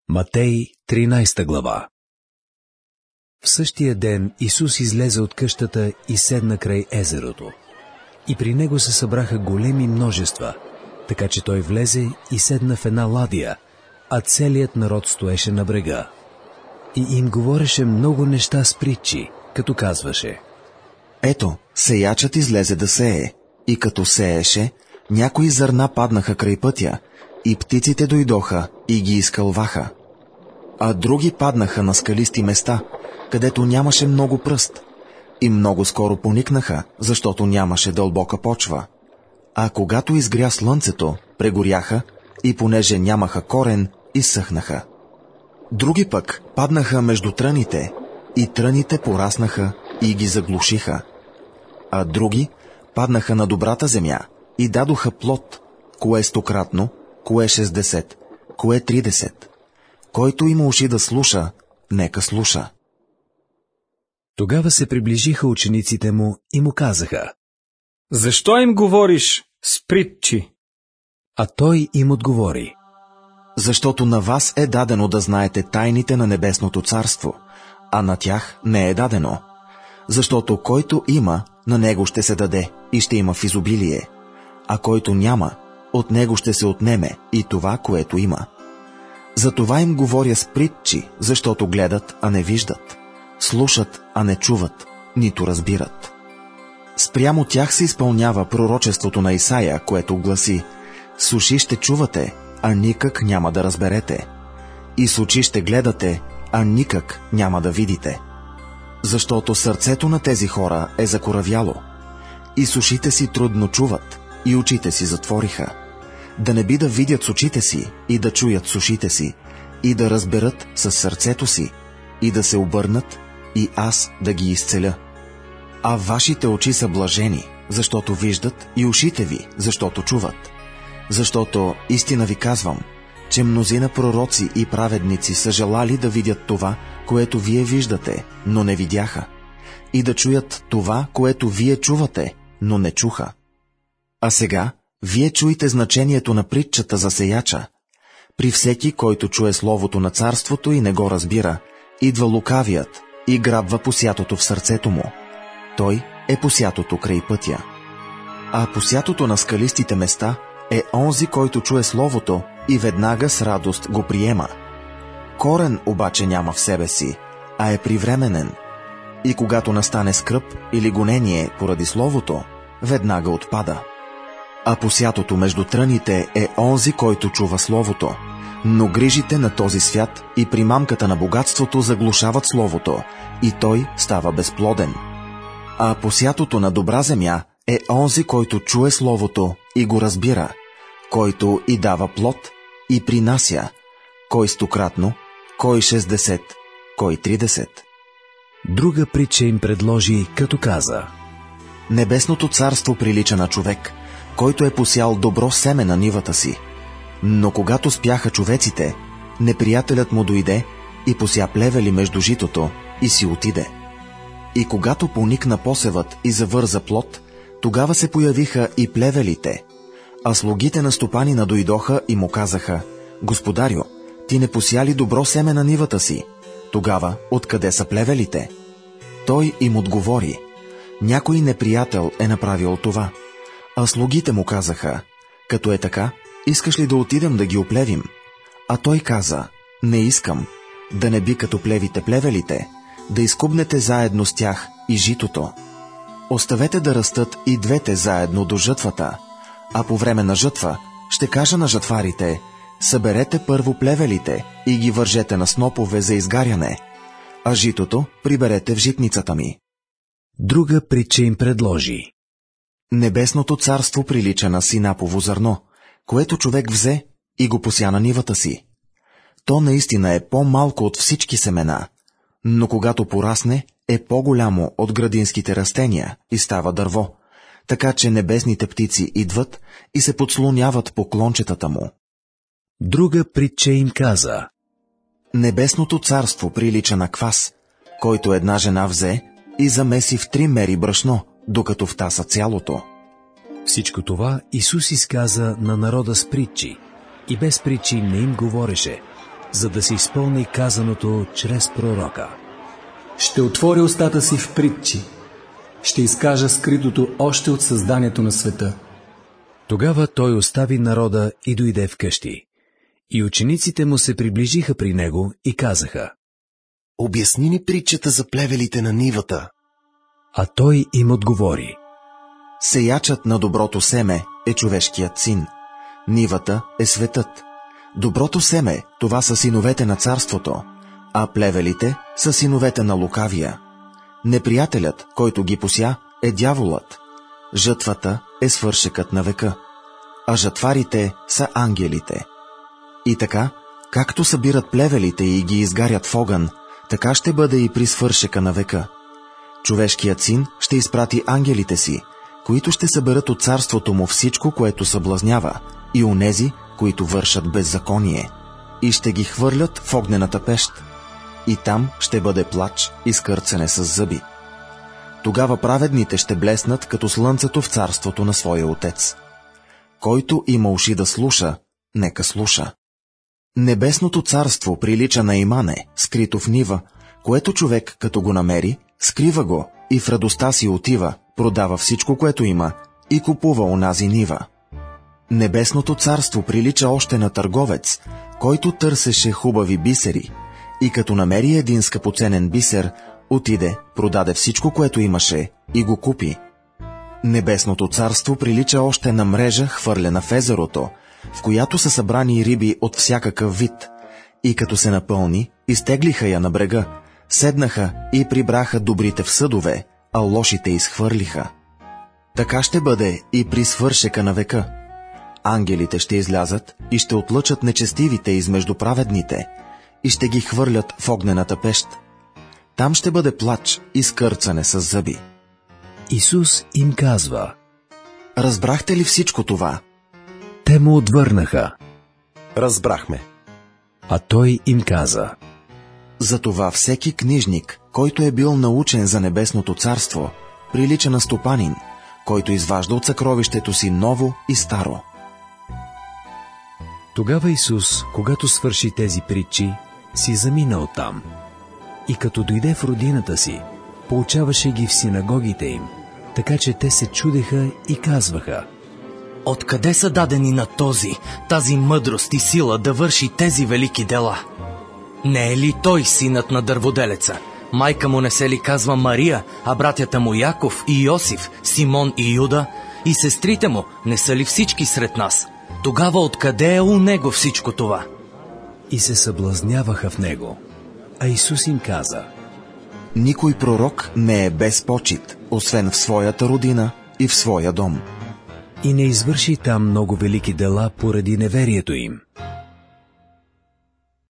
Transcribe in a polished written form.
Матей, 13 глава. В същия ден Исус излезе от къщата и седна край езерото. И при него се събраха големи множества, така че той влезе и седна в една ладия, а целият народ стоеше на брега. И им говореше много неща с притчи, като казваше: Ето, сеячът излезе да сее, и като сееше, някои зърна паднаха край пътя, и птиците дойдоха и ги изкълваха. А други паднаха на скалисти места, където нямаше много пръст, и много скоро поникнаха, защото нямаше дълбока почва. А когато изгря слънцето, прегоряха, и понеже нямаха корен, изсъхнаха. Други пък паднаха между тръните, и тръните пораснаха и ги заглушиха. А други паднаха на добрата земя и дадоха плод, кое 100-кратно, кое 60, кое 30. Който има уши да слуша, нека слуша. Тогава се приближиха учениците му и му казаха: Защо им говориш с притчи? А той им отговори: Защото на вас е дадено да знаете тайните на небесното царство, а на тях не е дадено. Защото който има, на него ще се даде и ще има в изобилие, а който няма, от него ще се отнеме и това, което има. Затова им говоря с притчи, защото гледат, а не виждат, слушат, а не чуват, нито разбират. Спрямо тях се изпълнява пророчеството на Исаия, което гласи: с уши ще чувате, а никак няма да разберете, и с очи ще гледате, а никак няма да видите. Защото сърцето на тези хора е закоравяло, и с ушите си трудно чуват, и очите си затвориха, да не би да видят с очите си, и да чуят с ушите си, и да разберат със сърцето си, и да се обърнат, и аз да ги изцеля. А вашите очи са блажени, защото виждат, и ушите ви, защото чуват. Защото истина ви казвам, че мнозина пророци и праведници са желали да видят това, което вие виждате, но не видяха, и да чуят това, което вие чувате, но не чуха. А сега вие чуйте значението на притчата за сеяча. При всеки, който чуе словото на царството и не го разбира, идва лукавият и грабва посятото в сърцето му. Той е посятото край пътя. А посятото на скалистите места е онзи, който чуе словото и веднага с радост го приема. Корен обаче няма в себе си, а е привременен. И когато настане скръб или гонение поради словото, веднага отпада. А посятото между тръните е онзи, който чува словото, но грижите на този свят и примамката на богатството заглушават словото, и той става безплоден. А посятото на добра земя е онзи, който чуе словото и го разбира, който и дава плод и принася, кой 100-кратно, кой 60, кой 30. Друга притча им предложи, като каза: Небесното царство прилича на човек, който е посял добро семе на нивата си. Но когато спяха човеците, неприятелят му дойде и пося плевели между житото и си отиде. И когато поникна посевът и завърза плод, тогава се появиха и плевелите. А слугите на стопанина дойдоха и му казаха: Господарю, ти не пося ли добро семе на нивата си? Тогава откъде са плевелите? Той им отговори: някой неприятел е направил това. А слугите му казаха: като е така, искаш ли да отидем да ги оплевим? А той каза: не искам, да не би като плевите плевелите, да изкубнете заедно с тях и житото. Оставете да растат и двете заедно до жътвата, а по време на жътва ще кажа на жатварите: съберете първо плевелите и ги вържете на снопове за изгаряне, а житото приберете в житницата ми. Друга притча им предложи: Небесното царство прилича на синапово зърно, което човек взе и го пося на нивата си. То наистина е по-малко от всички семена, но когато порасне, е по-голямо от градинските растения и става дърво, така че небесните птици идват и се подслоняват по клончетата му. Друга притча им каза: Небесното царство прилича на квас, който една жена взе и замеси в 3 мери брашно, докато втаса цялото. Всичко това Исус изказа на народа с притчи, и без притчи не им говореше, за да се изпълни казаното чрез пророка. Ще отворя устата си в притчи. Ще изкажа скритото още от създанието на света. Тогава той остави народа и дойде вкъщи. И учениците му се приближиха при него и казаха: Обясни ни притчата за плевелите на нивата. А той им отговори: Сеячът на доброто семе е човешкият син. Нивата е светът. Доброто семе, това са синовете на царството, а плевелите са синовете на лукавия. Неприятелят, който ги пося, е дяволът. Жътвата е свършекът на века, а жатварите са ангелите. И така, както събират плевелите и ги изгарят в огън, така ще бъде и при свършека на века. Човешкият син ще изпрати ангелите си, които ще съберат от царството му всичко, което съблазнява, и онези, които вършат беззаконие, и ще ги хвърлят в огнената пещ. И там ще бъде плач и скърцане с зъби. Тогава праведните ще блеснат като слънцето в царството на своя отец. Който има уши да слуша, нека слуша. Небесното царство прилича на имане, скрито в нива, което човек, като го намери, скрива го и в радостта си отива, продава всичко, което има, и купува онази нива. Небесното царство прилича още на търговец, който търсеше хубави бисери, и като намери един скъпоценен бисер, отиде, продаде всичко, което имаше, и го купи. Небесното царство прилича още на мрежа, хвърлена в езерото, в която са събрани риби от всякакъв вид, и като се напълни, изтеглиха я на брега, седнаха и прибраха добрите в съдове, а лошите изхвърлиха. Така ще бъде и при свършека на века. Ангелите ще излязат и ще отлъчат нечестивите измежду праведните и ще ги хвърлят в огнената пещ. Там ще бъде плач и скърцане с зъби. Исус им казва: Разбрахте ли всичко това? Те му отвърнаха: Разбрахме. А той им каза: Затова всеки книжник, който е бил научен за небесното царство, прилича на стопанин, който изважда от съкровището си ново и старо. Тогава Исус, когато свърши тези притчи, си замина оттам. И като дойде в родината си, поучаваше ги в синагогите им, така че те се чудеха и казваха: Откъде са дадени на тази мъдрост и сила да върши тези велики дела? Не е ли той синът на дърводелеца? Майка му не се ли казва Мария, а братята му Яков и Йосиф, Симон и Юда? И сестрите му не са ли всички сред нас? Тогава откъде е у него всичко това? И се съблазняваха в него. А Исус им каза: Никой пророк не е без почит, освен в своята родина и в своя дом. И не извърши там много велики дела поради неверието им.